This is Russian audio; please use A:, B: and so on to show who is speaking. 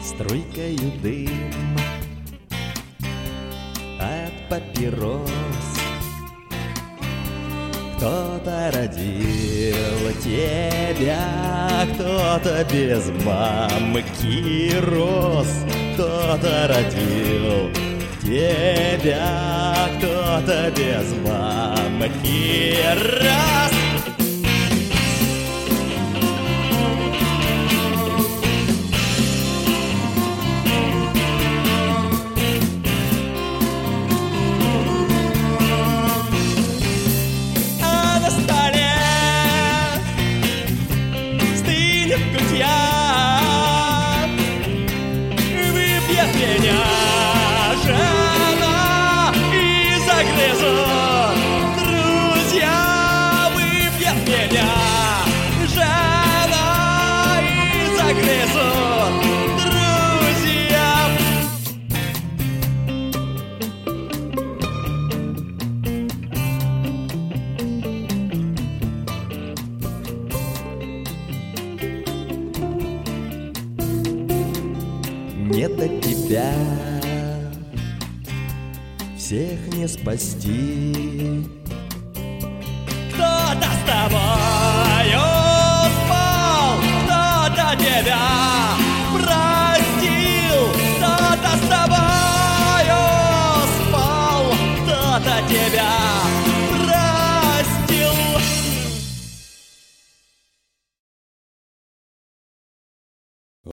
A: Струйкою дым от папирос. Кто-то родил тебя, кто-то без мамки рос. Кто-то родил тебя, кто-то без мамки рос. Выпьет меня жена и загрызут друзья. Выпьет меня жена и загрызут друзья. Не до тебя, всех не спасти. Кто-то с тобой